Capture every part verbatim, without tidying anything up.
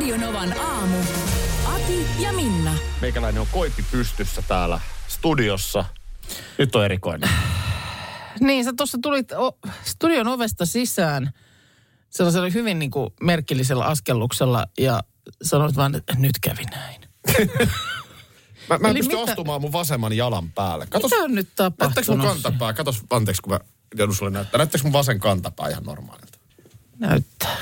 Radio Novan aamu. Ati ja Minna. Meikäläinen on koipi pystyssä täällä studiossa. Nyt on erikoinen. Niin, sä tuossa tulit o- studion ovesta sisään sellaisella hyvin niin kuin merkillisellä askelluksella ja sanoit vaan, että nyt kävi näin. Mä, mä en Eli pysty mitä- astumaan mun vasemman jalan päälle. Katos, Mitä on nyt tapahtunut? näyttääkö mun kantapää? Katos, anteeksi kun mä joudun sulle näyttää. Näyttääkö mun vasen kantapää ihan normaalilta? Näyttää.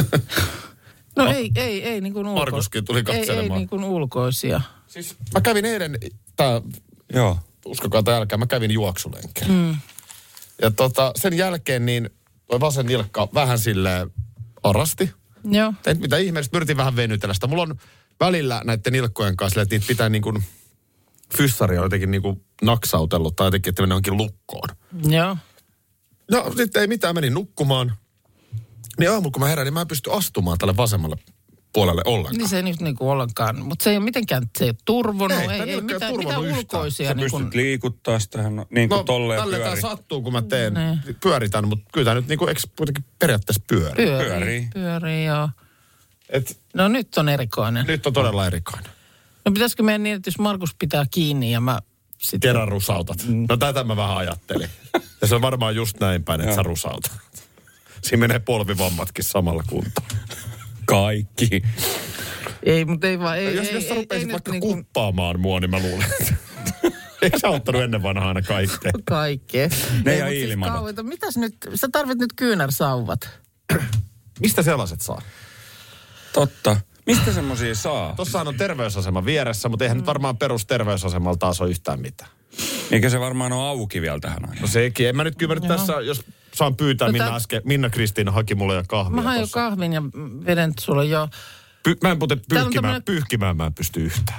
No ei, ei, ei niin kuin ulko... Markuskin tuli katselemaan. Ei, ei niin kuin ulkoisia. Siis mä kävin eilen, tää, Joo. uskokaa tai älkää, mä kävin juoksulenkillä. Mm. Ja tota, sen jälkeen niin toi vasen nilkka vähän silleen arasti. Joo. Tein mitä ihmeellistä, yritin vähän venytellä sitä. Mulla on välillä näiden nilkkojen kanssa, että niitä pitää niin kuin fyssaria jotenkin niin kuin naksautellut tai jotenkin, että mennä johonkin lukkoon. Joo. No sitten ei mitään, menin nukkumaan. Niin aamulla kun mä herään, niin mä en pysty astumaan tälle vasemmalle puolelle ollenkaan. Niin se ei nyt niin kuin ollenkaan, mutta se ei ole mitenkään, se ei ole turvonut, Ei, ei, tää ei, nilkka ei mitään, turvonnut mitään yhtään. ulkoisia. Sä niin pystyt kuin... liikuttaa sitä niin kuin No tolleen tälle pyörii. tää sattuu, kun mä teen, Ne. pyöritän, mutta kyllä tää nyt niinku, eikö kuitenkin periaatteessa pyöri? Pyörii, Pyörii. pyörii, joo. Et No nyt on erikoinen. nyt on todella erikoinen. No pitäisikö meidän niin, että jos Markus pitää kiinni ja mä sitten... Kerran rusautat. No tätä mä vähän ajattelin. Ja se on varmaan just näin päin, että sä rusautat. Siinä menee polvivammatkin samalla kuntoon. Kaikki. Ei, mutta ei vaan... Ei, Jos, ei, jos sä ei, rupeisit ei vaikka nyt niinku kuppaamaan mua, niin mä luulen, että... Eikö sä ottanut ennen vanhaa aina kaikkea? kaikkea. Ne Ei, ja mut siis ilmanot. kauheeta. Mitäs nyt? Sä tarvit nyt kyynärsauvat. Mistä sellaiset saa? Totta. Mistä semmosia saa? Tossahan on terveysasema vieressä, mutta eihän nyt varmaan perusterveysasemalla taas ole yhtään mitään. Eikä se varmaan ole auki vielä tähän aikaan. No sekin. En mä nyt kyllä mä nyt tässä, jos saan pyytää, No Minna tää- äsken, Minna Kristiina haki mulle jo kahvia Mä hain jo tossa. kahvin ja veden sulle jo. Py, mä en muuten Täällä on pyyhkimään, tämmönen- pyyhkimään mä en pysty yhtään.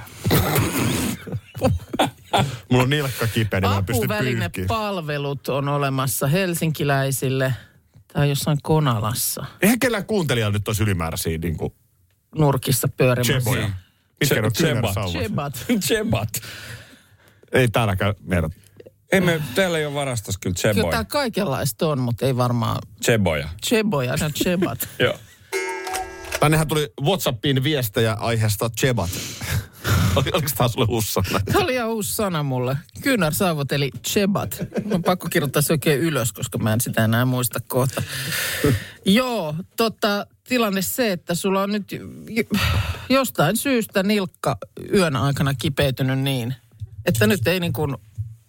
Mulla on nilkka kipeä, niin mä en pysty pyyhkimään. Apuvälinepalvelut on olemassa helsinkiläisille tai jossain Konalassa Eihän kellään kuuntelijalla nyt olisi ylimääräisiä niin kuin nurkissa pyörimässä. cheboja. Mitkä ne on kyynärsauvat? Chebat. Chebat. Ei täälläkään meidät. Ei me, täällä ei ole varastossa kyllä Kyllä cheboja. tää kaikenlaista on, mutta ei varmaan Cheboja. cheboja, ne on chebat. Joo. Tännehän tuli WhatsAppiin viestejä aiheesta chebat. Oli- Oliko tämä sulle uusi sana? Tämä oli ihan uusi sana mulle. Kyynärsauvot eli chebat. On pakko kirjoittaa se oikein ylös, koska mä en sitä enää muista kohta. Joo, tota, tilanne se, että sulla on nyt j- jostain syystä nilkka yön aikana kipeytynyt niin, että nyt ei niin kuin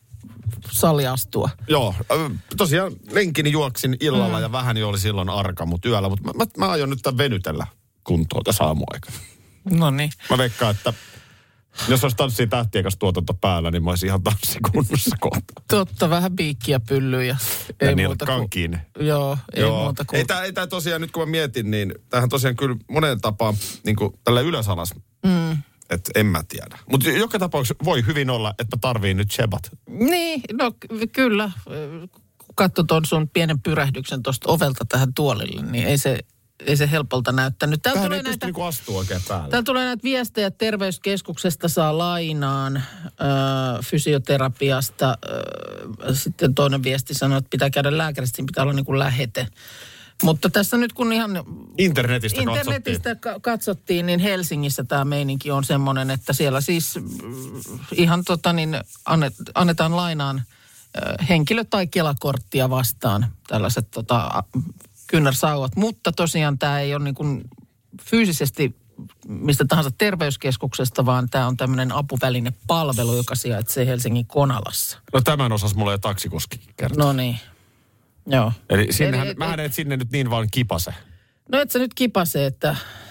salli astua. Joo, ö, tosiaan lenkini juoksin illalla mm. ja vähän jo oli silloin arka, mutta yöllä. Mutta mä, mä, mä aion nyt tämän venytellä kuntoon tässä aamuaikana. No niin. Mä veikkaan, että jos olisi Tanssii tähtien kanssa tuotanto päällä, niin mä olisin ihan tanssikunnossa kohta. Totta, vähän piikkiä pyllyy ja Ja ei muuta nilkkaan kuin... kiinni. Joo, ei Joo. muuta kuin... Ei tämä ei tää tosiaan, nyt kun mä mietin, niin tämähän tosiaan kyllä monen tapaan niin kuin tällä ylösalas, mm. että en mä tiedä. Mutta joka tapauksessa voi hyvin olla, että mä tarviin nyt chebat. Niin, no ky- kyllä. Kun katsoi tuon sun pienen pyrähdyksen tuosta ovelta tähän tuolille, niin ei se, ei se helpolta näyttänyt. Täällä Tähän tulee, ei pysty näitä, niinku astua oikein päälle. täällä tulee näitä viestejä, että terveyskeskuksesta saa lainaan, äh, fysioterapiasta. Äh, sitten toinen viesti sanoo, että pitää käydä lääkäristä, siinä pitää olla niin kuin lähete. Mutta tässä nyt kun ihan Internetistä, internetistä ka- katsottiin, niin Helsingissä tämä meininki on semmoinen, että siellä siis mm, ihan tota niin annet, annetaan lainaan äh, henkilö- tai kelakorttia vastaan tällaiset tota, kyynärsauvat. Mutta tosiaan tämä ei ole niin kuin fyysisesti mistä tahansa terveyskeskuksesta, vaan tämä on tämmöinen apuvälinepalvelu, joka sijaitsee Helsingin Konalassa. No tämän osas mulle jo taksikuski kertoo. No niin, joo. Eli sinnehän, Eli- mähän et sinne nyt niin vaan kipase. No et sä nyt kipase, että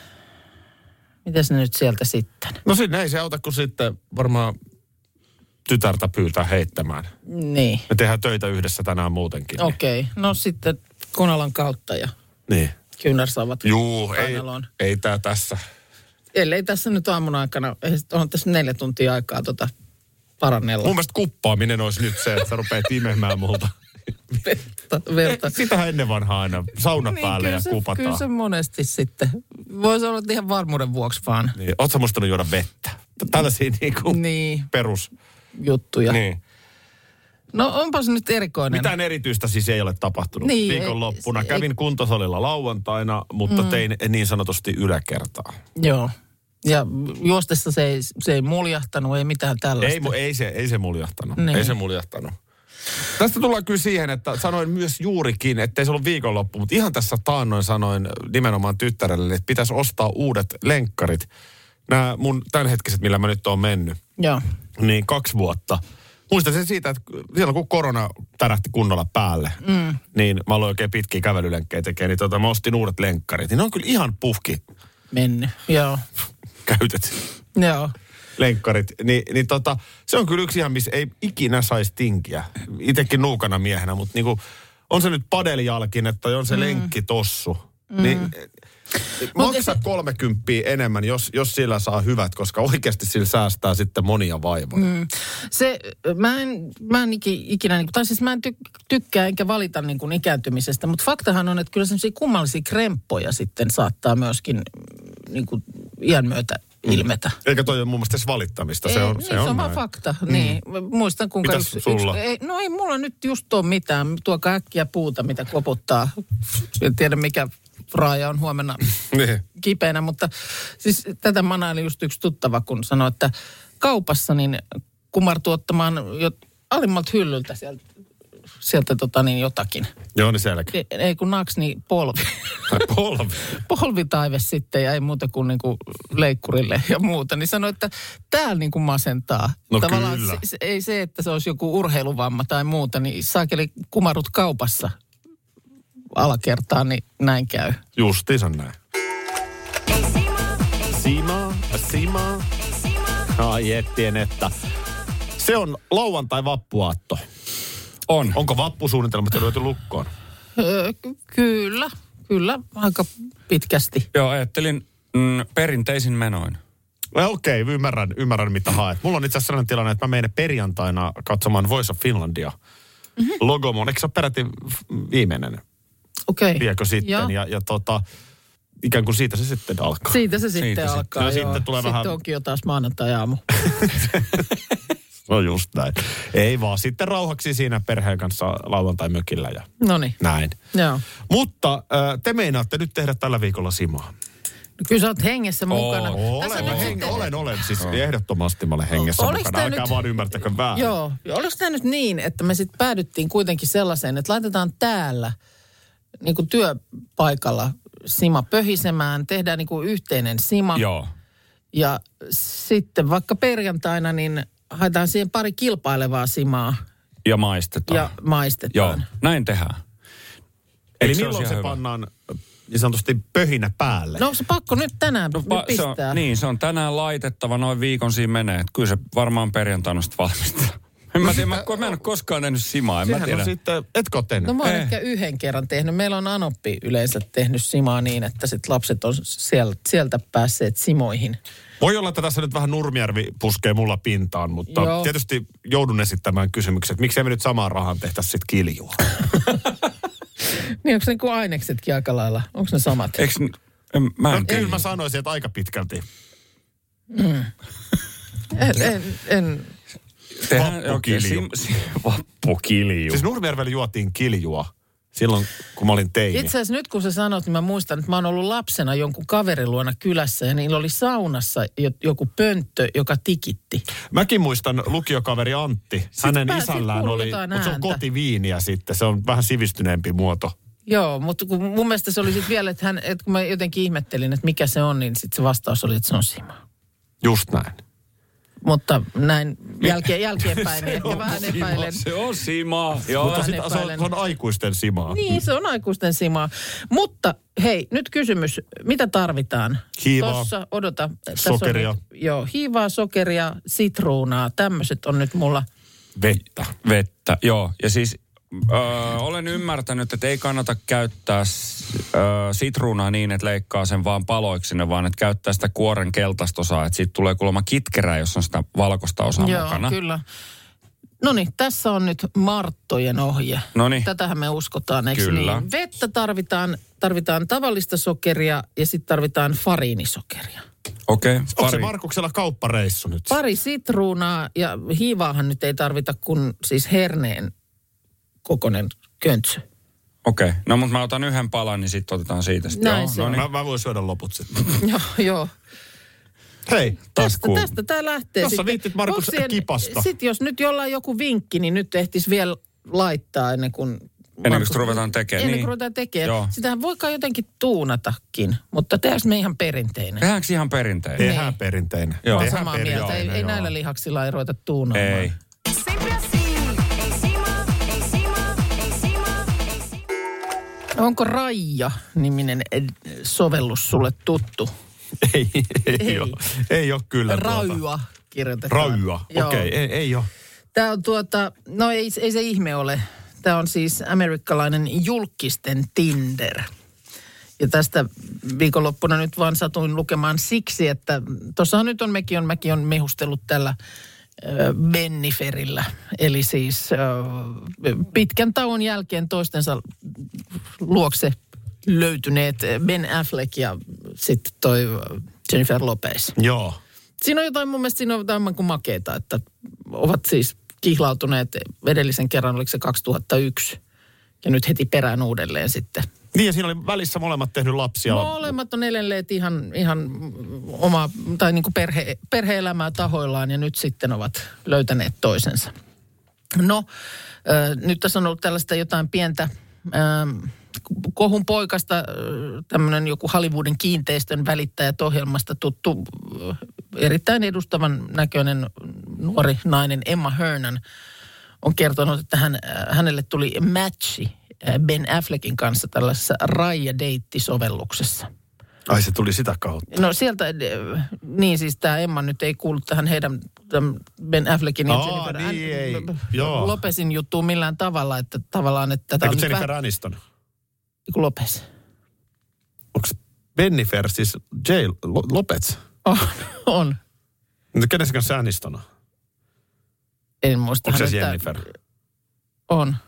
mitäs ne nyt sieltä sitten? No sinne ei se auta, kun sitten varmaan tytärtä pyytää heittämään. Niin. Me tehdään töitä yhdessä tänään muutenkin. niin- Okei, okay. No sitten Konalan kautta ja Niin. kyynärsauvat Juu, ei, kainaloon. ei tää tässä. Ellei tässä nyt aamun aikana, on tässä neljä tuntia aikaa tota parannella. Mun mielestä kuppaaminen olisi nyt se, että sä rupeat imemään multa. Verta, verta. Sitähän ennen vanhaa aina sauna päälle kyllä ja se, kupataan. Kyllä se monesti sitten. Voisi olla ihan varmuuden vuoksi vaan Niin, oot sä muistanut juoda vettä? Tällaisia niinku niin, perus. juttuja. Niin. No onpa se nyt erikoinen. Mitään erityistä siis ei ole tapahtunut. Niin, Viikonloppuna ei, kävin ei, kuntosalilla lauantaina, mutta mm. tein niin sanotusti yläkertaa. Joo. Ja juostessa se ei, se ei muljahtanut, ei mitään tällaista. Ei, ei, se, ei se muljahtanut. Niin. Ei se muljahtanut. Tästä tullaan kyllä siihen, että sanoin myös juurikin, ettei se ollut viikonloppu, mutta ihan tässä taannoin sanoin nimenomaan tyttärelle, että pitäisi ostaa uudet lenkkarit. Nämä mun tämänhetkiset, millä mä nyt oon mennyt. Joo. Niin kaksi vuotta. Muistan sen siitä, että silloin kun korona tärähti kunnolla päälle, mm. niin mä aloin oikein pitkiä kävelylenkkejä tekemään, niin tota, mä ostin uudet lenkkarit. Niin ne on kyllä ihan puhki. Mennyt, joo. Käytet. Joo. Lenkkarit. Ni, niin tota, se on kyllä yksi ihan, missä ei ikinä saisi tinkiä. Itekin nuukana miehenä, mutta niinku, on se nyt padelijalkin, että on se mm. lenkkitossu. Mm. Niin, maksa se kolmekymppiä enemmän, jos, jos sillä saa hyvät, koska oikeasti sillä säästää sitten monia vaivoja. Mm. Se, mä en, mä en ikinä, tai siis mä en ty, tykkää enkä valita niin kuin ikääntymisestä, mutta faktahan on, että kyllä sellaisia kummallisia kremppoja sitten saattaa myöskin niin kuin iän myötä ilmetä. Mm. Eikä toi ole mun mielestä valittamista, se ei, on, niin, se on, se on vaan fakta, mm. niin. Muistan kuinka Mitäs yksi, sulla? yksi ei, no ei mulla nyt just ole mitään, tuokaa äkkiä puuta, mitä koputtaa. En tiedä mikä raaja on huomenna kipeänä, mutta siis tätä manaili just yksi tuttava, kun sanoi, että kaupassa niin kumartuu ottamaan jo alimmalta hyllyltä sieltä, sieltä tota niin jotakin. Joo, niin selkeä. Ei, ei kun naks, niin polvi. polvi? Polvitaive sitten ja ei muuta kuin niinku leikkurille ja muuta. Niin sanoi, että täällä niinku masentaa. No tavallaan kyllä. Se, ei se, että se olisi joku urheiluvamma tai muuta, niin saakeli kumarut kaupassa alakertaan, niin näin käy. Justiinsa näin. Sima, Sima. Ai ettien, että se on lauantai vappuaatto. On. Onko vappusuunnitelmat jo lyöty lukkoon? Öö, ky- kyllä, kyllä, aika pitkästi. Joo, ajattelin mm, perinteisin menoin. No, okei, okay, ymmärrän, ymmärrän mitä haet. Mulla on itse asiassa sellainen tilanne, että mä menen perjantaina katsomaan Voice of Finlandia. Mm-hmm. Logomon, eikö se ole peräti viimeinen? Okei. Okay. Viekö sitten? Ja, ja, ja tota, ikään kuin siitä se sitten alkaa. Siitä se sitten siitä alkaa, no, joo. Sitten tulee sitten vähän... onkin jo taas maanantai-aamu. No just näin. Ei vaan, sitten rauhaksi siinä perheen kanssa lauantai-mökillä ja Noniin. näin. Joo. Mutta te meinaatte nyt tehdä tällä viikolla Simaa. No kyllä sä oot hengessä mukana. Oo, olen, olen, heng- olen, olen. Siis oh. ehdottomasti mä olen hengessä Oliko mukana. Älkää nyt, vaan ymmärtäkö väärin. Joo. Oliko tämä nyt niin, että me sitten päädyttiin kuitenkin sellaiseen, että laitetaan täällä niin kuin työpaikalla Sima pöhisemään, tehdään niin kuin yhteinen Sima. Joo. Ja sitten vaikka perjantaina, niin haetaan siihen pari kilpailevaa Simaa. Ja maistetaan. Ja maistetaan. Joo, näin tehdään. Eli se milloin se hyvä? pannaan niin sanotusti pöhinä päälle? No onko se pakko nyt tänään No, pa- pistää? Se on, niin, se on tänään laitettava, noin viikon siinä menee. Että kyllä se varmaan perjantaina sitten valmistaa. En mä tiedä, mä, mä en ole koskaan tehnyt Simaa, en Sehän mä tiedä. on sitten, etkö ole tehnyt? No mä oon Ei. ehkä yhden kerran tehnyt. Meillä on Anoppi yleensä tehnyt Simaa niin, että sit lapset on sieltä, sieltä päässeet Simoihin. Voi olla, että tässä nyt vähän Nurmijärvi puskee mulla pintaan, mutta Joo. tietysti joudun esittämään kysymyksen, että miksei me nyt samaan rahaan tehtäisi sitten kiljua? Niin onko ne niin kuin aineksetkin aika lailla? Onko ne samat? Eikö, en, mä en No, kyllä mä sanoisin, että aika pitkälti. Mm. En, en, en. Tehdään, Vappukilju. okay, sim, sim, vappukilju. Siis Nurmijärvellä juotiin kiljua silloin, kun mä olin teini. Itse asiassa nyt kun sä sanot, niin mä muistan, että mä oon ollut lapsena jonkun kaverin luona kylässä ja niillä oli saunassa joku pönttö, joka tikitti. Mäkin muistan lukiokaveri Antti. Hänen pää- isällään sit kuului oli, jotain mutta se on ääntä. kotiviiniä sitten. Se on vähän sivistyneempi muoto. Joo, mutta kun mun mielestä se oli sitten vielä, että, hän, että kun mä jotenkin ihmettelin, että mikä se on, niin sitten se vastaus oli, että se on Sima. Just näin. Mutta näin jälkeen, jälkeenpäin niin ehkä vähän epäilen. Se on Sima. Joo. Mutta vähän sit, se, on, epäilen. se on aikuisten Simaa. Niin, se on aikuisten Simaa. Mutta hei, nyt kysymys, mitä tarvitaan? Hiivaa, Tossa, odota. Tässä sokeria. On nyt, joo, hiivaa, sokeria, sitruunaa, tämmöiset on nyt mulla. Vettä. Vettä, joo. Ja siis öö, olen ymmärtänyt, että ei kannata käyttää öö, sitruunaa niin, että leikkaa sen vaan paloiksi sinne, vaan että käyttää sitä kuoren keltaista osaa. Että siitä tulee kuulemma kitkerää, jos on sitä valkoista osaa Joo, mukana. kyllä. No niin, tässä on nyt Marttojen ohje. Noniin. Tätähän me uskotaan, eikö Kyllä. niin? Vettä tarvitaan, tarvitaan tavallista sokeria ja sitten tarvitaan fariinisokeria. Okei. Okay, onko se Markuksella kauppareissu nyt? Pari sitruunaa ja hiivaahan nyt ei tarvita kuin siis herneen kokoinen köntsö. Okei. Okay. No mutta mä otan yhden palan, niin sitten otetaan siitä. Sitten. Näin Joo, se no on. niin. Mä, mä voin syödä loput sitten. Joo, joo. Hei, Tästä, tästä tää lähtee. Jos sä viittit Markus kipasta. Sitten jos nyt jollain joku vinkki, niin nyt ehtis vielä laittaa ennen kuin... Ennen kuin ruvetaan tekemään. Ennen niin. kuin ruvetaan tekemään. Joo. Sitähän voikaan jotenkin tuunatakin, mutta tehdäänkö me ihan perinteinen? Tehdäänkö ihan perinteinen? Tehdään perinteinen. Joo. Mä oon Tehdään samaa mieltä. Ei, ei näillä lihaksilla ei ruveta tuunaamaan. Ei. Onko Raija-niminen sovellus sulle tuttu? Ei, ei, Ei. ole. Ei ole kyllä. Raua kirjoitetaan. Raua, okei, Joo. okay, ei, ei ole. Tämä on tuota, no ei, ei se ihme ole. Tämä on siis amerikkalainen julkisten Tinder. Ja tästä viikonloppuna nyt vaan satuin lukemaan siksi, että tuossahan nyt on mekin on, mäkin on mehustellut tällä äh, Benniferillä. Eli siis äh, pitkän tauon jälkeen toistensa luokse löytyneet Ben Affleck ja sitten toi Jennifer Lopez. Joo. Siinä on jotain, mun mielestä siinä on jotain kuin makeeta, että ovat siis kihlautuneet edellisen kerran, oliko se kaksituhattayksi, ja nyt heti perään uudelleen sitten. Niin ja siinä oli välissä molemmat tehnyt lapsia. Molemmat on edelleen ihan, ihan oma, tai niin kuin perhe, perhe-elämää tahoillaan, ja nyt sitten ovat löytäneet toisensa. No, äh, nyt tässä on ollut tällaista jotain pientä äh, kohun poikasta, äh, tämmöinen joku Hollywoodin kiinteistön välittäjät ohjelmasta tuttu, äh, erittäin edustavan näköinen nuori nainen Emma Hernan on kertonut, että hän, äh, hänelle tuli matchi Ben Affleckin kanssa tällaisessa Raija-deitti-sovelluksessa. Ai se tuli sitä kautta. No sieltä, niin siis tämä Emma nyt ei kuulu tähän heidän Ben Affleckin ja Aa, Jennifer niin An- ei. Joo. Lopezin juttuun millään tavalla, että tavallaan, että tätä Eikö on Jennifer vähän... Aniston? Eiku Lopez. Onko Bennifer siis J. Lopez? On, on. No kenen se kanssa Aniston on? En muista. Onko se häneltä- Jennifer? On.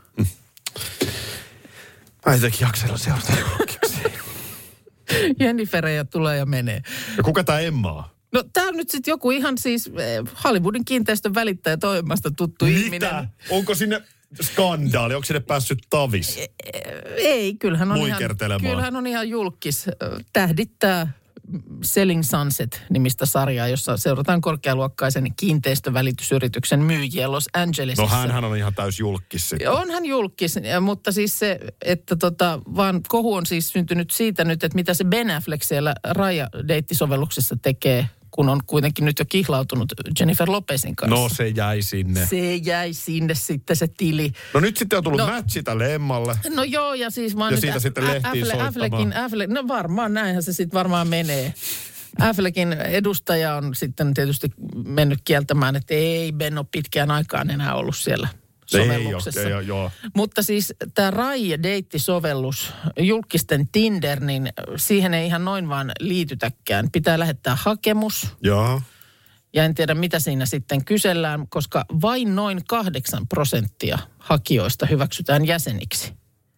Mä jotenkin jaksa seurata julkiksi. Jenniferejä tulee ja menee. Ja kuka tää Emma on? No tää on nyt sitten joku ihan siis eh, Hollywoodin kiinteistön välittäjä toimasta tuttu ihminen. Mitä? Onko sinne skandaali? Onko sinne päässyt tavis? Ei, kyllähän on, ihan, Luikertelemaan. kyllähän on ihan julkis. Tähdittää Selling Sunset-nimistä sarjaa, jossa seurataan korkealuokkaisen kiinteistövälitysyrityksen myyjiä Los Angelesissa. No hänhän on ihan täys julkis sitten. On hän julkis, ja- mutta siis se, että tota, vaan kohu on siis syntynyt siitä nyt, että mitä se Ben Affleck siellä Raja-deittisovelluksessa tekee, kun on kuitenkin nyt jo kihlautunut Jennifer Lopezin kanssa. No se jäi sinne. Se jäi sinne sitten se tili. No nyt sitten on tullut No. matchi tälle Emmalle. No joo, ja siis vaan Ja nyt siitä sitten Ä- lehtiin Affle- soittamaan. Affleckin, Affleck, no varmaan näinhän se sitten varmaan menee. Affleckin edustaja on sitten tietysti mennyt kieltämään, että ei Ben ole pitkään aikaan enää ollut siellä sovelluksessa. Ei ole, ei ole, joo. Mutta siis tämä Raija-deittisovellus, julkisten Tinder, niin siihen ei ihan noin vaan liitytäkään. Pitää lähettää hakemus. Joo. Ja en tiedä, mitä siinä sitten kysellään, koska vain noin kahdeksan prosenttia hakijoista hyväksytään jäseniksi.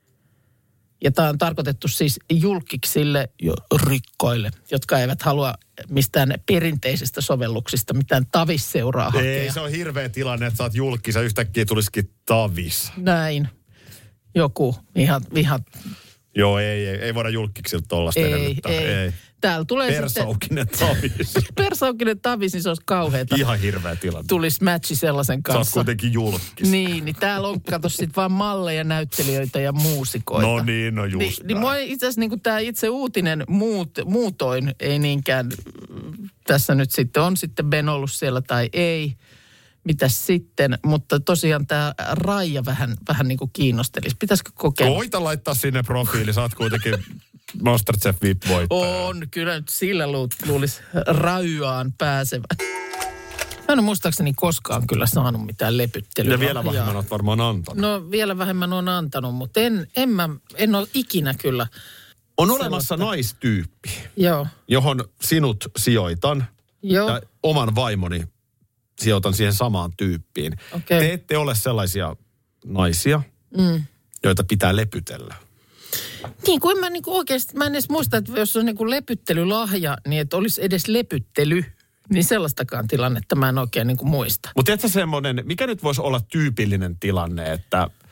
Ja tämä on tarkoitettu siis julkiksille ja rikkoille, jotka eivät halua mistään perinteisistä sovelluksista mitään tavisseuraa hakea. Ei, se on hirveä tilanne, että sä oot julkis ja yhtäkkiä tulisikin tavis. Näin. Joku ihan, ihan Joo, ei, ei, ei voida julkiksilta tollaista ei, edellyttää. ei. ei. Täällä tulee Persaukinen tavis. sitten... Persaukinen tavis, niin se olisi kauheata. Ihan hirveä tilanne. Tulisi matchi sellaisen Sä oot kanssa. kuitenkin julkis. Niin, niin täällä on, kato sit vaan malleja, näyttelijöitä ja muusikoita. No niin, no just Niin, niin näin. mua itse asiassa niin tämä itse uutinen muut, muutoin ei niinkään mm, tässä nyt sitten on sitten Ben ollut siellä tai ei. Mitäs sitten? Mutta tosiaan tämä Raija vähän, vähän niin kuin kiinnostelisi. Pitäisikö kokeilla? Koita laittaa sinne profiili, sä oot kuitenkin Masterchef V I P-voittaja. On, kyllä nyt sillä lu- luulisi Rajaan pääsevän. Mä en ole muistaakseni koskaan kyllä saanut mitään lepyttelyä. Ja vielä vähemmän oot varmaan antanut. No vielä vähemmän on antanut, mutta en, en, mä, en ole ikinä kyllä. On olemassa naistyyppi, Joo, johon sinut sijoitan joo. ja oman vaimoni sijoitan siihen samaan tyyppiin. Okei. Te ette ole sellaisia naisia, Mm. joita pitää lepytellä. Niin kuin mä niin kuin oikeasti, mä en edes muista, että jos on niin kuin lepyttelylahja, niin että olisi edes lepyttely, niin sellaistakaan tilannetta mä en oikein niin kuin muista. Mutta tiedätkö semmoinen, mikä nyt voisi olla tyypillinen tilanne, että äh,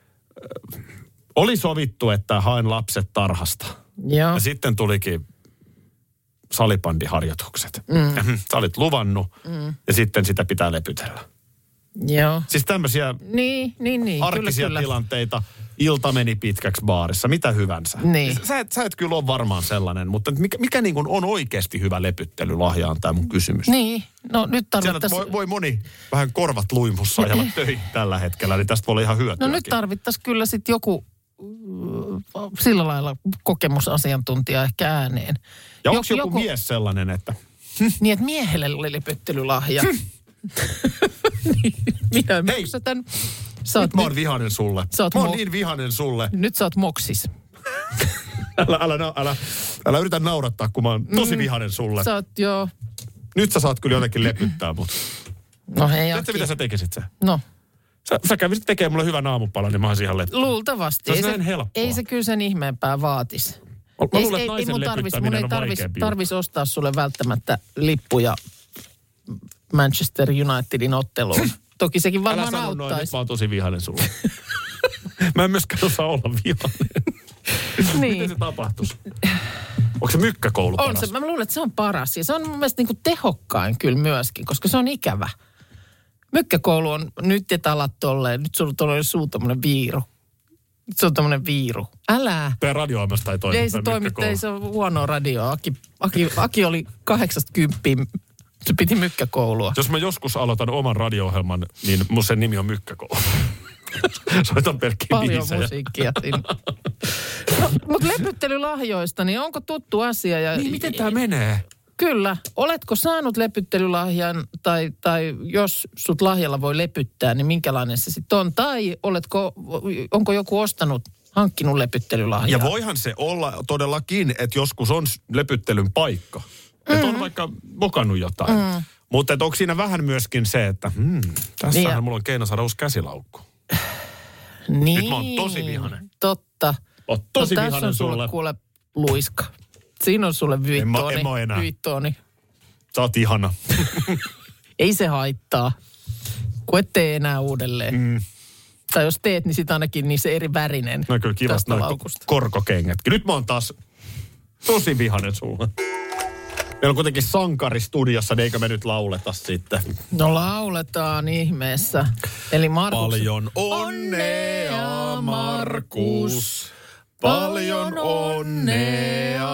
oli sovittu, että haen lapset tarhasta. Joo. Ja sitten tulikin salibandiharjoitukset. Mm. Sä olit luvannut mm. ja sitten sitä pitää lepytellä. Joo. Siis tämmöisiä niin, niin, niin. arkisia kyllä, tilanteita. Ilta meni pitkäksi baarissa, mitä hyvänsä. Niin. Sä et, sä et kyllä ole varmaan sellainen, mutta mikä, mikä niin kuin on oikeasti hyvä lepyttelylahja on tämä mun kysymys. Niin, no nyt tarvittaisiin... Voi, voi moni vähän korvat luimussa ajalla töihin tällä hetkellä, niin tästä voi olla ihan hyötyäkin. No nyt tarvittaisiin kyllä sitten joku sillä lailla kokemusasiantuntija ehkä ääneen. Ja onko joku, joku mies sellainen, että... Niin, että miehelle oli lepyttelylahja. Niin, minä maksataan. Nyt mä oon vihanen sulle. Mä oon mo- niin vihanen sulle. Nyt sä oot moksis. älä, älä, älä, älä, älä yritä naurattaa, kun mä oon tosi mm, vihanen sulle. Sä oot, joo. Nyt sä saat kyllä jotenkin lepyttää mut. No hei, Tiedätkö, mitä sä tekisit se? No. Sä, sä kävisit tekemään mulle hyvän aamupala, niin mä oon ihan lepyttää. Luultavasti. Se on näin helppoa. Ei se kyllä sen ihmeempää vaatisi. Mä luulen, että naisen lepyttäminen on tarvis, vaikeampi. tarvis ostaa sulle välttämättä lippuja Manchester Unitedin otteluun. Toki sekin varmaan auttaisi. Älä sano noin, nyt mä oon tosi vihainen sulle. Mä en myöskään osaa olla vihainen. Niin. Miten se tapahtuisi? Onko se mykkäkoulu paras? On se, mä luulen, että se on paras. Ja se on mun mielestä niin kuin tehokkain kyllä myöskin, koska se on ikävä. Mykkäkoulu on, nyt et alat tolleen, nyt sulla on suu tommonen viiru. Nyt se on tommonen viiru. Älä. Tämä radioaimasta ei toimi. Ei se toimi, ei se on huonoa radioa. Aki, Aki, Aki oli kahdeksasta kymppiä. Se piti mykkäkoulua. Jos mä joskus aloitan oman radio-ohjelman, niin mun sen nimi on Mykkäkoulu. Soitan pelkkiä paljon biisejä. musiikkia siinä. No, mutta lepyttelylahjoista, niin onko tuttu asia? Ja, niin, miten tämä menee? Kyllä. Oletko saanut lepyttelylahjan, tai, tai jos sut lahjalla voi lepyttää, niin minkälainen se sitten on? Tai oletko, onko joku ostanut, hankkinut lepyttelylahjaa? Ja voihan se olla todellakin, että joskus on lepyttelyn paikka. Mm. Että on vaikka mokannut jotain. Mm. Mutta onko siinä vähän myöskin se, että hmm, tässähän niin mulla on keino saada uusi käsilaukku. Niin. Nyt mä oon tosi vihainen. Totta. Oot tosi no, vihainen tässä on sulle, sulle. kuule luiska. Siinä on sulle viittooni. En mä, en mä enää. Viittooni. Sä oot ihana. Ei se haittaa, kun et tee enää uudelleen. Mm. Tai jos teet, niin sit ainakin niin se eri värinen. No kyllä kivasti noin korkokengätkin. Nyt mä oon taas tosi vihainen sulle. Meillä on kuitenkin sankari studiossa, niin eikö me nyt lauleta sitten? No lauletaan ihmeessä. Eli Markus. Paljon onnea, Markus. Paljon onnea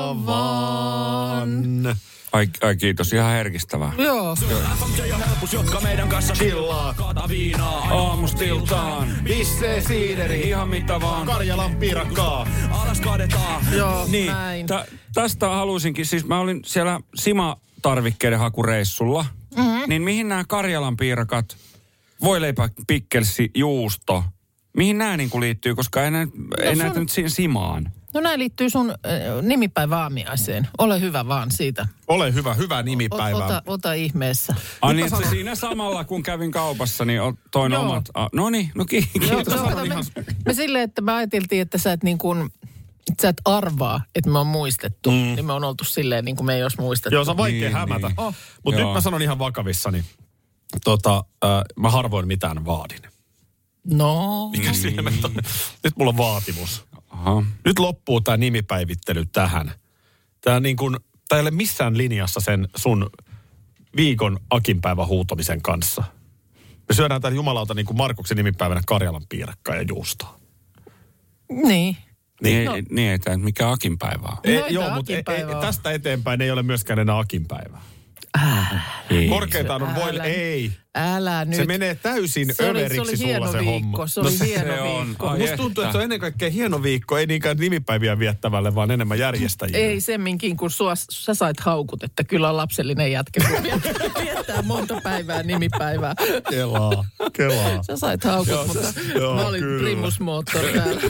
vaan. Ai, ai kiitos, ihan herkistävää. Joo. Jotka meidän kanssa chillaa. Kaata viinaa aamustiltaan. Bissee siideri. Ihan mitä vaan. Karjalan piirakkaa. Alas kaadetaan. Joo, niin, näin. Tä, tästä halusinkin, siis mä olin siellä Sima-tarvikkeiden hakureissulla. Mm-hmm. Niin mihin nämä Karjalan piirakat, voileipä, pikkelsi, juusto, mihin nämä niinku liittyy, koska ei, nä, no ei sun... näitä nyt siihen Simaan. No näin liittyy sun äh, nimipäiväaamiaiseen. Ole hyvä vaan siitä. Ole hyvä, hyvä nimipäivä. Ota, ota ihmeessä. Ai niin, että siinä samalla kun kävin kaupassa, niin toin Joo. omat. Ah, no niin, no kiitos. Joo, no, me, me silleen, että me ajateltiin, että sä et niin kuin, että sä et arvaa, että me on muistettu. Mm. Niin me on oltu silleen, niin kuin me ei olisi muistettu. Joo, se on vaikea niin, hämätä. Niin. Oh. Mutta nyt mä sanon ihan vakavissani. Tota, äh, mä harvoin mitään vaadin. No. Mikä siinä mm. Nyt mulla on vaatimus. Aha. Nyt loppuu tää nimipäivittely tähän. Tää niin kuin, tää ei ole missään linjassa sen sun viikon Akinpäivän huutomisen kanssa. Me syödään täällä jumalauta niin kuin Markuksen nimipäivänä Karjalan piirakkaa ja juustoa. Niin. Niin, no. ei, niin ei tämä mikään Akinpäivää. Ei, joo, mutta ei, ei, tästä eteenpäin ei ole myöskään enää Akinpäivää. Älä. Korkeintaan on voi... Ei. Älä nyt. Se menee täysin se oli, överiksi se oli sulla se viikko. homma. Se oli no, hieno se viikko. On. Musta tuntuu, että se on ennen kaikkea hieno viikko. Ei niinkään nimipäiviä viettävälle, vaan enemmän järjestäjille. Ei semminkin, kun sua, sä sait haukut, että kyllä on lapsellinen jätkä, kun viettää monta päivää nimipäivää. Kelaa, kelaa. Sä sait haukut, joo, mutta joo, mä olin primusmoottori täällä.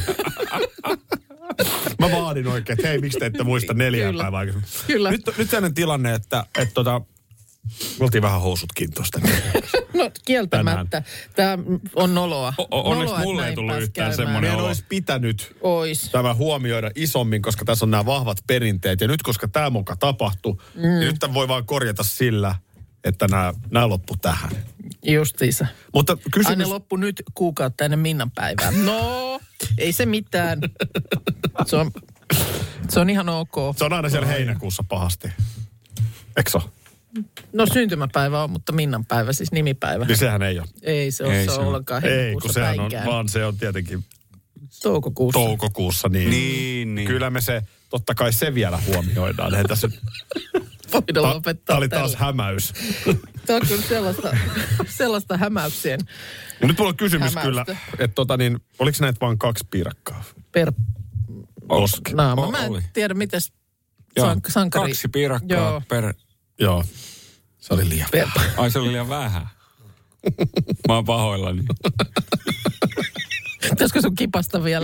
Mä vaadin oikein, että hei, miksi te ette muista neljää Kyllä. päivää aikaisemmin. Kyllä. Nyt, nyt sellainen tilanne, että, että tota, Me oltiin vähän housut kintoista. No kieltämättä. Tämä on noloa. O- o- onneksi noloa, mulle ei tullut yhtään semmoinen Meidän olo. olisi pitänyt Ois. tämä huomioida isommin, koska tässä on nämä vahvat perinteet. Ja nyt, koska tämä muka tapahtui, mm. niin nyt tämän voi vaan korjata sillä, että nämä, nämä loppu tähän. Justiinsa. Mutta kysymys... Aine loppu nyt kuukautta ennen Minnan päivää. No, ei se mitään. Se on, se on ihan ok. Se on aina siellä heinäkuussa pahasti. Eikö se ole? No syntymäpäivä on, mutta Minnan päivä, siis nimipäivä. Niin sehän ei ole. Ei se ole, Ei se se on ole. ollenkaan Ei, kun heinäkuussa sehän on, päinkään. vaan se on tietenkin Toukokuussa. toukokuussa. Niin, Niin, niin. Kyllä me se, totta kai se vielä huomioidaan. Eihän tässä nyt... Voidaan Ta- lopettaa Tämä oli taas tällä. hämäys. Tämä on kyllä sellaista, sellaista hämäyksien Ja nyt mulla on kysymys Hämäystä. kyllä, että tota niin, oliko näitä vain kaksi piirakkaa? per Koski. naama. Mä oli. en tiedä, miten Joo, sank- sankari... kaksi piirakkaa Joo. per... Joo. Se oli liian Per, Ai se oli liian vähän. Mä oon pahoillani. pitäisikö sun kipasta vielä?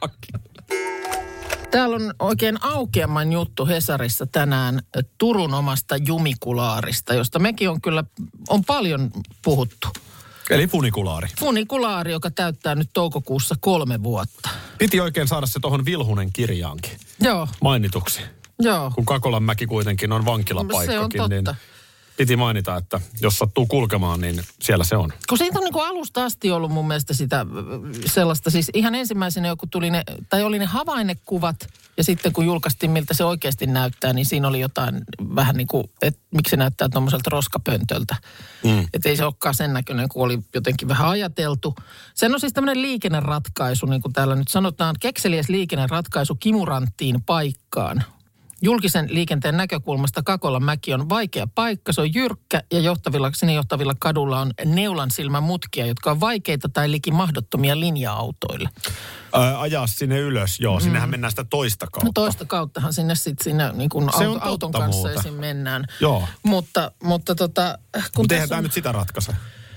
Täällä on oikein aukeaman juttu Hesarissa tänään Turun omasta jumikulaarista, josta mekin on kyllä, on paljon puhuttu. Eli funikulaari. Funikulaari, joka täyttää nyt toukokuussa kolme vuotta. Piti oikein saada se tuohon Vilhunen kirjaankin Joo, mainituksi. joo. Kun Kakolanmäki kuitenkin on vankilapaikkakin, Se on totta. niin piti mainita, että jos sattuu kulkemaan, niin siellä se on. Kun siitä on niin kuin alusta asti ollut mun mielestä sitä äh, sellaista, siis ihan ensimmäisenä joku tuli ne, tai oli ne havainnekuvat, ja sitten kun julkaistiin, miltä se oikeasti näyttää, niin siinä oli jotain vähän niin kuin, että miksi se näyttää tuommoiselta roskapöntöltä. Mm. Että ei se olekaan sen näköinen, kun oli jotenkin vähän ajateltu. Sen on siis tämmöinen liikenneratkaisu, niin kuin täällä nyt sanotaan, kekseliäs liikenneratkaisu kimuranttiin paikkaan. Julkisen liikenteen näkökulmasta Kakolanmäki on vaikea paikka. Se on jyrkkä ja johtavilla, sinne johtavilla kadulla on neulan silmän mutkia, jotka on vaikeita tai liki mahdottomia linja-autoille. Ää, ajaa sinne ylös, joo. Mm. Sinnehän mennään sitä toista kautta. No toista kauttahan sinne sitten sinne niin kuin Se auto, on totta auton kanssa muuta. esim. Mennään. Joo. Mutta, mutta tota... kun Mutta eihän tässä tämä on- nyt sitä ratkaise.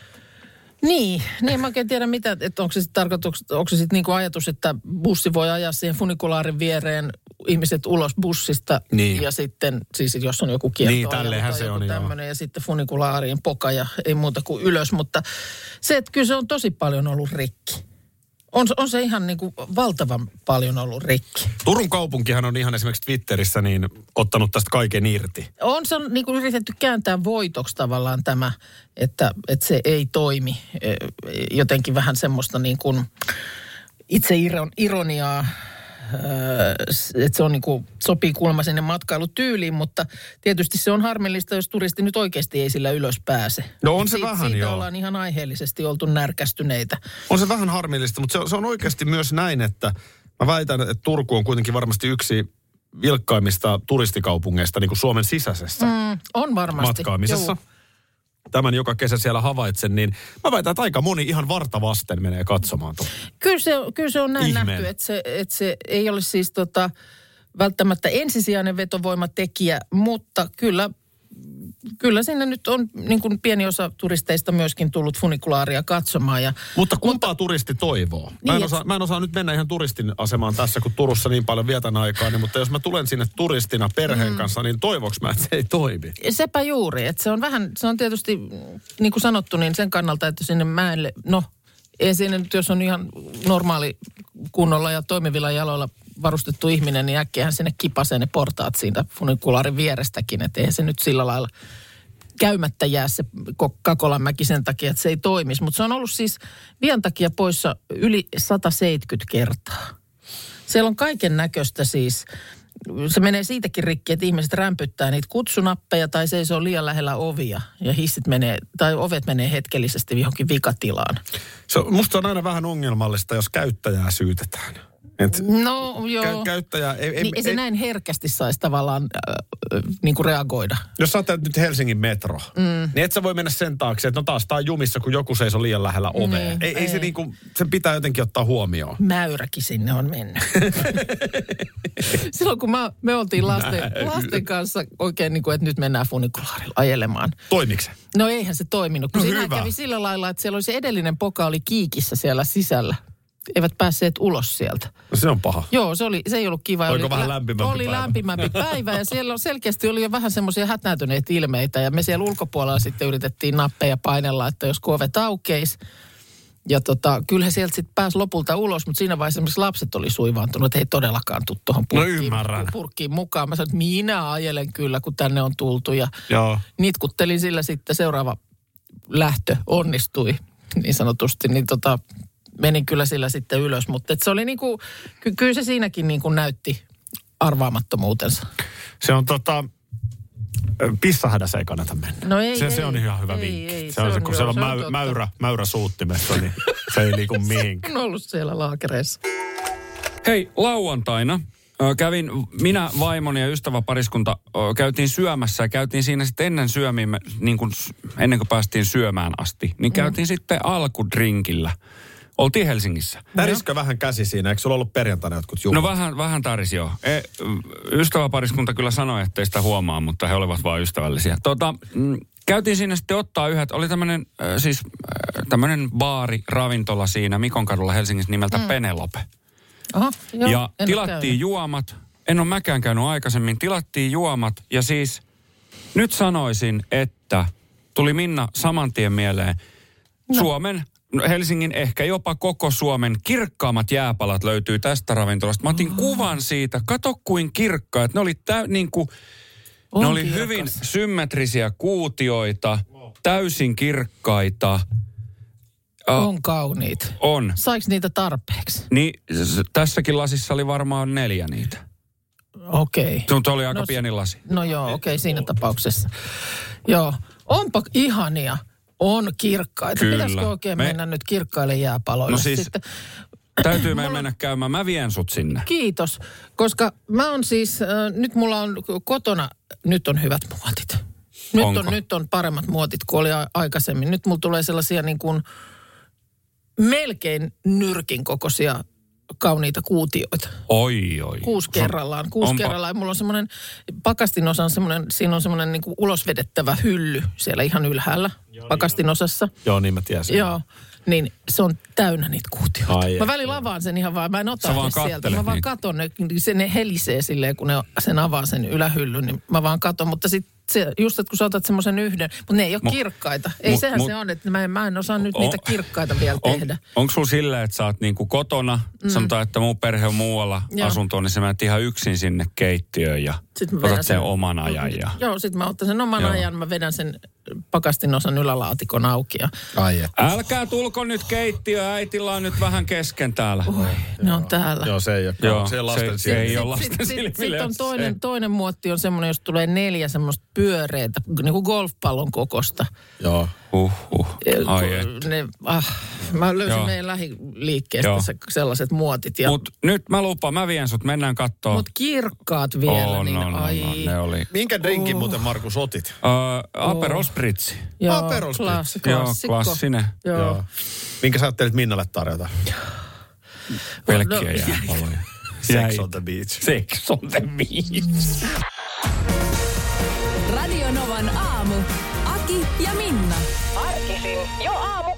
Niin, niin en mä oikein tiedä mitä, että onko se sitten tarkoitus, onko se sitten niinku ajatus, että bussi voi ajaa siihen funikulaarin viereen ihmiset ulos bussista Niin. ja sitten, siis jos on joku kierto Niin, tälleenhän se on, joo. tämmöinen ja sitten funikulaariin poka ja ei muuta kuin ylös, mutta se, että kyllä se on tosi paljon ollut rikki. On, on se ihan niin kuin valtavan paljon ollut rikki. Turun kaupunkihan on ihan esimerkiksi Twitterissä niin ottanut tästä kaiken irti. On se on niin kuin yritetty kääntää voitoksi tavallaan tämä, että, että se ei toimi. Eh, Jotenkin vähän semmoista niin kuin itse iron- ironiaa, öö, että se on niin kuin, sopii kuulemma sinne matkailutyyliin, mutta tietysti se on harmillista, jos turisti nyt oikeasti ei sillä ylös pääse. No on se Siitä, vähän, siitä joo. ollaan ihan aiheellisesti oltu närkästyneitä. On se vähän harmillista, mutta se, on- se on oikeasti myös näin, että mä väitän, että Turku on kuitenkin varmasti yksi vilkkaimmista turistikaupungeista niin kuin Suomen sisäisessä Mm, on varmasti. matkaamisessa. Joo. Tämän joka kesä siellä havaitsen, niin mä väitän, että aika moni ihan varta vasten menee katsomaan tuon. Kyllä se, kyllä se on näin Ihmeen. nähty, että se, että se ei ole siis tota, välttämättä ensisijainen vetovoimatekijä, mutta kyllä, kyllä sinne nyt on niin kuin pieni osa turisteista myöskin tullut funikulaaria katsomaan. Ja, Mutta kumpaa mutta, turisti toivoo? Mä en, Niin, osaa, mä en osaa nyt mennä ihan turistin asemaan tässä, kun Turussa niin paljon vietän aikaa, niin, mutta jos mä tulen sinne turistina perheen mm. kanssa, niin toivoks mä, että se ei toimi? sepä juuri, että se on vähän, se on tietysti niin kuin sanottu, niin sen kannalta, että sinne mäelle, no ei siinä nyt, jos on ihan normaali kunnolla ja toimivilla jaloilla varustettu ihminen, niin äkkiähän sinne kipasee ne portaat siitä funikulaarin vierestäkin, että eihän se nyt sillä lailla käymättä jää se Kakolanmäki sen takia, että se ei toimisi. Mutta se on ollut siis vian takia poissa yli sata seitsemänkymmentä kertaa. Siellä on kaiken näköistä siis. Se menee siitäkin rikki, että ihmiset rämpyttää niitä kutsunappeja tai seisoo liian lähellä ovia ja hissit menee, tai ovet menee hetkellisesti johonkin vikatilaan. Se, on- musta on aina vähän ongelmallista, jos käyttäjää syytetään. Et No joo. kä- käyttäjä ei, ei, Niin ei se ei, näin herkästi saisi tavallaan äh, niin kuin reagoida. jos sä otat nyt Helsingin metro, mm. niin et sä voi mennä sen taakse, että no taas tää on jumissa, kun joku seisoo liian lähellä ovea. Niin, ei, ei. ei. se niinku, sen pitää jotenkin ottaa huomioon. Mäyräkin sinne on mennyt. Silloin kun mä, me oltiin lasten, lasten kanssa oikein niin kuin, että nyt mennään funikulaarilla ajelemaan. Toimiks se? No eihän se toiminut, kun No siinä hyvä. kävi sillä lailla, että siellä oli se edellinen poka oli kiikissä siellä sisällä. eivät päässeet ulos sieltä. No se on paha. Joo, se, oli, se ei ollut kiva. Oliko oli, vähän lämpimämpi Oli päivä? lämpimämpi päivä ja siellä selkeästi oli jo vähän semmoisia hätäätyneitä ilmeitä. Ja me siellä ulkopuolella sitten yritettiin nappeja painella, että jos ovet aukeisi. Ja tota, kyllä he sieltä sitten pääsi lopulta ulos, mutta siinä vaiheessa esimerkiksi lapset oli suivaantunut, että ei todellakaan tule tuohon purkkiin, no ymmärrän. purkkiin mukaan. Mä sanoin, että minä ajelen kyllä, kun tänne on tultu. Ja Joo. nitkuttelin sillä sitten seuraava lähtö onnistui niin sanotusti, niin tota, menin kyllä sillä sitten ylös. Mutta se oli niin kuin, ky- kyllä se siinäkin niin kuin näytti arvaamattomuutensa. Se on tota, pissahädässä ei kannata mennä. No ei, se, ei, se on ihan hyvä ei, vinkki. ei, se, se on se, on kun joo, siellä on se on mäy, totta. mäyrä, mäyrä suuttimessa, niin se ei liiku mihinkään. On ollut siellä laakereissa. Hei, lauantaina ö, kävin, minä, vaimoni ja ystäväpariskunta ö, käytiin syömässä ja käytiin siinä sitten ennen syömiimme, niin kuin ennen kuin päästiin syömään asti, niin käytiin mm. sitten alkudrinkillä. Oltiin Helsingissä. Täriskö vähän käsi siinä? Eikö sulla ollut perjantaina jotkut juhlat? No vähän, vähän tärisi joo. E, ystäväpariskunta kyllä sanoi, ettei sitä huomaa, mutta he olivat vain ystävällisiä. Tota, mm, käytiin siinä sitten ottaa yhdet, oli tämmöinen äh, siis äh, tämmöinen baari, ravintola siinä Mikonkadulla Helsingissä nimeltä mm. Penelope. Aha, joo, ja en tilattiin juomat, en ole mäkään käynyt aikaisemmin, tilattiin juomat ja siis nyt sanoisin, että tuli Minna saman tien mieleen no. Suomen, no Helsingin, ehkä jopa koko Suomen kirkkaammat jääpalat löytyy tästä ravintolasta. Mä otin oh. kuvan siitä, kato kuin kirkkaat, ne oli tä, niin kuin, ne oli kirkas. Hyvin symmetrisiä kuutioita, täysin kirkkaita. On kauniit. On. Saiko niitä tarpeeksi? Niin, tässäkin lasissa oli varmaan neljä niitä. Okei. Okay. Mutta oli aika no, pieni lasi. No joo, okei, okay, siinä tapauksessa. Joo, onpa ihania. On kirkkaita. Kyllä. Pitäisikö oikein Me... mennä nyt kirkkaille jääpaloille? No siis, sitten? Täytyy meidän mennä käymään. Mä vien sut sinne. Kiitos, koska mä oon siis, äh, nyt mulla on kotona, nyt on hyvät muotit. Nyt on, nyt on paremmat muotit kuin oli a- aikaisemmin. Nyt mulla tulee sellaisia niin kuin melkein nyrkin kokoisia kauniita kuutioita. Oi, oi. Kuusi kerrallaan, kuusi Onpa. kerrallaan. Mulla on semmoinen, pakastin osan semmoinen, siinä on semmoinen niin kuin ulosvedettävä hylly siellä ihan ylhäällä, Joo, pakastin osassa. Joo, niin mä tiesin. Joo, niin se on täynnä niitä kuutioita. Ai mä välillä avaan sen ihan vaan, mä en ota ne sieltä. Mä vaan katon, ne, se ne helisee silleen, kun ne sen avaa sen ylähyllyn, niin mä vaan katon, mutta sitten se, just, että kun sä otat semmoisen yhden, mutta ne ei ole mu, kirkkaita. Ei mu, sehän mu, se on, että mä en, mä en osaa nyt on, niitä kirkkaita vielä on, tehdä. Onko sulla silleen, että sä oot niinku kotona, mm. sanotaan, että mun perhe on muualla Joo. asuntoon, niin sä menet ihan yksin sinne keittiöön ja otat sen, sen oman ajan. Ja... Joo, sit mä otan sen oman Joo. ajan, mä vedän sen pakastin osan ylälaatikon auki. Ja... Ai Älkää tulko nyt keittiöön, äitillä on nyt vähän kesken täällä. Oi, ne on täällä. Joo, se ei ole, Joo, se ei lasten se, se ei ole lasten silmille. Sitten sit on toinen, toinen muotti on semmoinen, jos tulee neljä semmoista pyöreitä, niin kuin golfpallon kokosta. Joo. Uh, uh. Ai ne, ah, mä löysin Joo. meidän lähiliikkeestä Joo. sellaiset muotit. Ja... Mut nyt mä lupaan, mä vien sut, mennään kattoo. Mut kirkkaat vielä, oh, niin no, no, ai. No, ne oli. Minkä drinkin oh. muuten Markus otit? Uh, Aperol Spritz. Joo, Aperol Spritz. Joo, klassinen. Joo. Joo. Minkä sä ajattelit Minnalle tarjota? Pelkkiä no, jääpaloja. Sex on the beach. Sex on the beach. Radio Novan aamu. Aki ja Minna. Arkisin jo aamu